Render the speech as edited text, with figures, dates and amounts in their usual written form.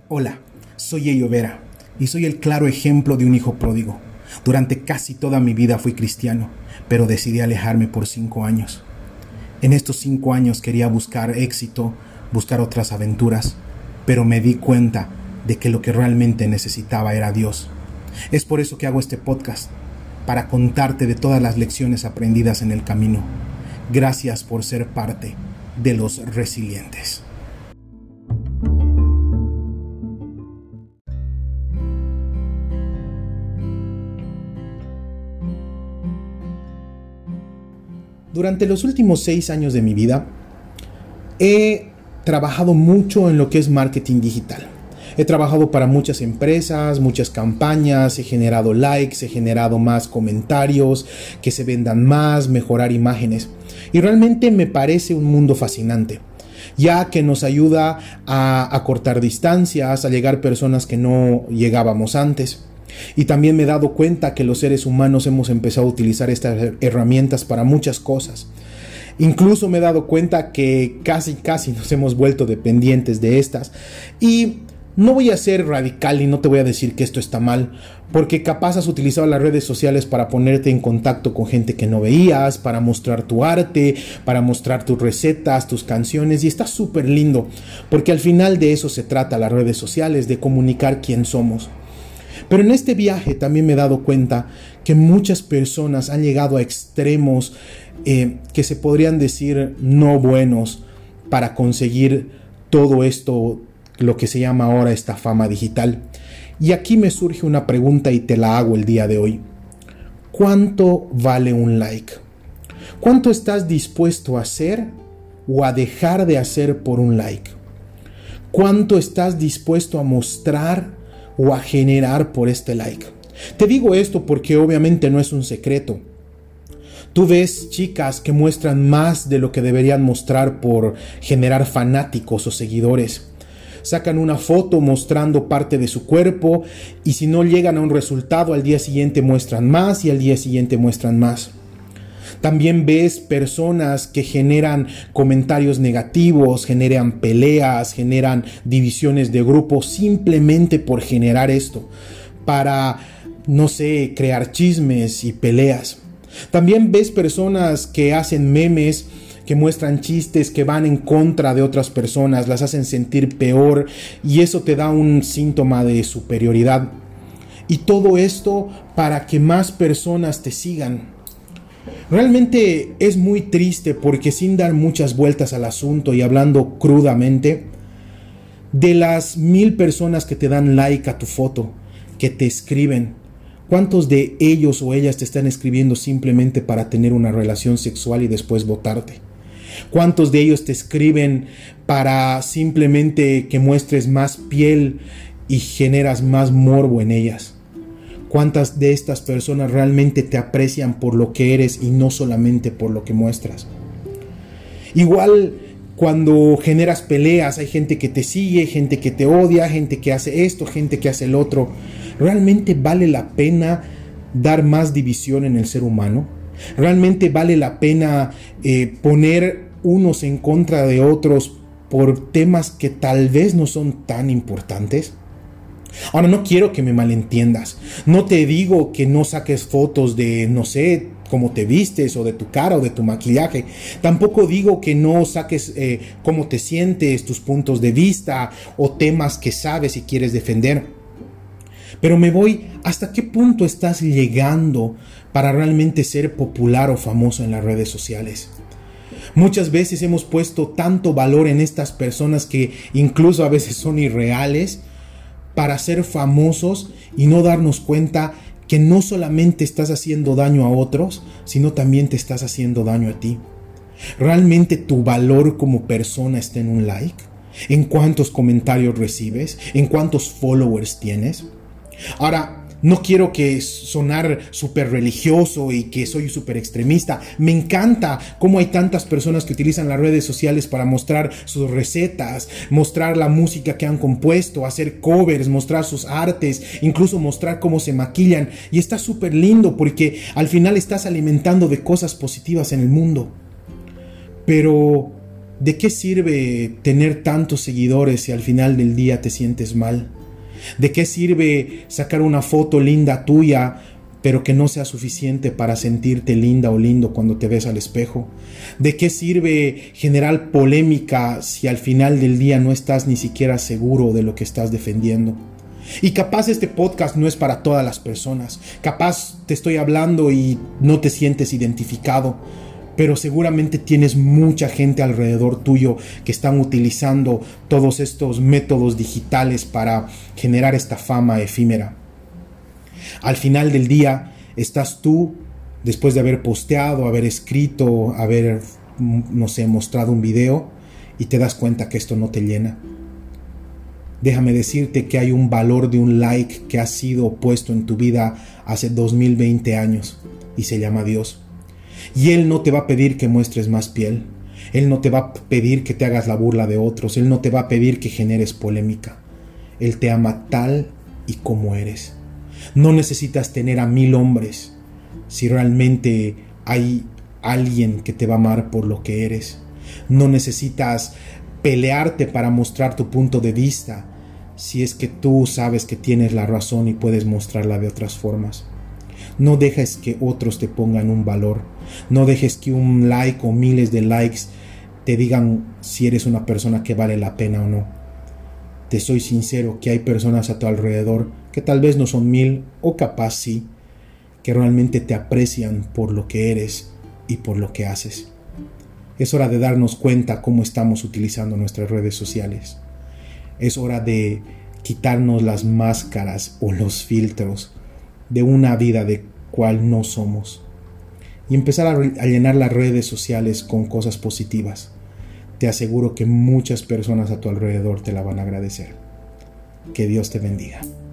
Hola, soy Ello Vera y soy el claro ejemplo de un hijo pródigo. Durante casi toda mi vida fui cristiano, pero decidí alejarme por 5 años. En estos 5 años quería buscar éxito, buscar otras aventuras, pero me di cuenta de que lo que realmente necesitaba era Dios. Es por eso que hago este podcast, para contarte de todas las lecciones aprendidas en el camino. Gracias por ser parte de los resilientes. Durante los últimos 6 años de mi vida, he trabajado mucho en lo que es marketing digital. He trabajado para muchas empresas, muchas campañas, he generado likes, he generado más comentarios, que se vendan más, mejorar imágenes. Y realmente me parece un mundo fascinante, ya que nos ayuda a acortar distancias, a llegar a personas que no llegábamos antes. Y también me he dado cuenta que los seres humanos hemos empezado a utilizar estas herramientas para muchas cosas. Incluso me he dado cuenta que casi nos hemos vuelto dependientes de estas. Y no voy a ser radical y no te voy a decir que esto está mal, porque capaz has utilizado las redes sociales para ponerte en contacto con gente que no veías, para mostrar tu arte, para mostrar tus recetas, tus canciones, y está súper lindo, porque al final de eso se trata las redes sociales, de comunicar quién somos. Pero en este viaje también me he dado cuenta que muchas personas han llegado a extremos que se podrían decir no buenos para conseguir todo esto, lo que se llama ahora esta fama digital. Y aquí me surge una pregunta y te la hago el día de hoy. ¿Cuánto vale un like? ¿Cuánto estás dispuesto a hacer o a dejar de hacer por un like? ¿Cuánto estás dispuesto a mostrar o a generar por este like? Te digo esto porque obviamente no es un secreto. Tú ves chicas que muestran más de lo que deberían mostrar por generar fanáticos o seguidores. Sacan una foto mostrando parte de su cuerpo y si no llegan a un resultado, al día siguiente muestran más y al día siguiente muestran más. También ves personas que generan comentarios negativos, generan peleas, generan divisiones de grupos simplemente por generar esto, para, no sé, crear chismes y peleas. También ves personas que hacen memes, que muestran chistes que van en contra de otras personas, las hacen sentir peor y eso te da un síntoma de superioridad. Y todo esto para que más personas te sigan. Realmente es muy triste porque sin dar muchas vueltas al asunto y hablando crudamente, de las 1000 personas que te dan like a tu foto, que te escriben, ¿cuántos de ellos o ellas te están escribiendo simplemente para tener una relación sexual y después botarte? ¿Cuántos de ellos te escriben para simplemente que muestres más piel y generas más morbo en ellas? ¿Cuántas de estas personas realmente te aprecian por lo que eres y no solamente por lo que muestras? Igual cuando generas peleas, hay gente que te sigue, gente que te odia, gente que hace esto, gente que hace el otro. ¿Realmente vale la pena dar más división en el ser humano? ¿Realmente vale la pena poner unos en contra de otros por temas que tal vez no son tan importantes? Ahora, no quiero que me malentiendas. No te digo que no saques fotos de, no sé, cómo te vistes o de tu cara o de tu maquillaje. Tampoco digo que no saques cómo te sientes, tus puntos de vista o temas que sabes y quieres defender. Pero me voy, ¿hasta qué punto estás llegando para realmente ser popular o famoso en las redes sociales? Muchas veces hemos puesto tanto valor en estas personas que incluso a veces son irreales para ser famosos y no darnos cuenta que no solamente estás haciendo daño a otros, sino también te estás haciendo daño a ti. ¿Realmente tu valor como persona está en un like? ¿En cuántos comentarios recibes? ¿En cuántos followers tienes? Ahora, no quiero que sonar súper religioso y que soy súper extremista. Me encanta cómo hay tantas personas que utilizan las redes sociales para mostrar sus recetas, mostrar la música que han compuesto, hacer covers, mostrar sus artes, incluso mostrar cómo se maquillan. Y está súper lindo porque al final estás alimentando de cosas positivas en el mundo. Pero ¿De qué sirve tener tantos seguidores si al final del día te sientes mal? ¿De qué sirve sacar una foto linda tuya, pero que no sea suficiente para sentirte linda o lindo cuando te ves al espejo? ¿De qué sirve generar polémica si al final del día no estás ni siquiera seguro de lo que estás defendiendo? Y capaz este podcast no es para todas las personas. Capaz te estoy hablando y no te sientes identificado, pero seguramente tienes mucha gente alrededor tuyo que están utilizando todos estos métodos digitales para generar esta fama efímera. Al final del día estás tú, después de haber posteado, haber escrito, haber, no sé, mostrado un video, y te das cuenta que esto no te llena. Déjame decirte que hay un valor de un like que ha sido puesto en tu vida hace 2020 años y se llama Dios. Y Él no te va a pedir que muestres más piel. Él no te va a pedir que te hagas la burla de otros. Él no te va a pedir que generes polémica. Él te ama tal y como eres. No necesitas tener a 1000 hombres si realmente hay alguien que te va a amar por lo que eres. No necesitas pelearte para mostrar tu punto de vista si es que tú sabes que tienes la razón y puedes mostrarla de otras formas. No dejes que otros te pongan un valor. No dejes que un like o miles de likes te digan si eres una persona que vale la pena o no. Te soy sincero que hay personas a tu alrededor que tal vez no son 1000 o capaz sí, que realmente te aprecian por lo que eres y por lo que haces. Es hora de darnos cuenta cómo estamos utilizando nuestras redes sociales. Es hora de quitarnos las máscaras o los filtros de una vida de cual no somos y empezar a llenar las redes sociales con cosas positivas. Te aseguro que muchas personas a tu alrededor te la van a agradecer. Que Dios te bendiga.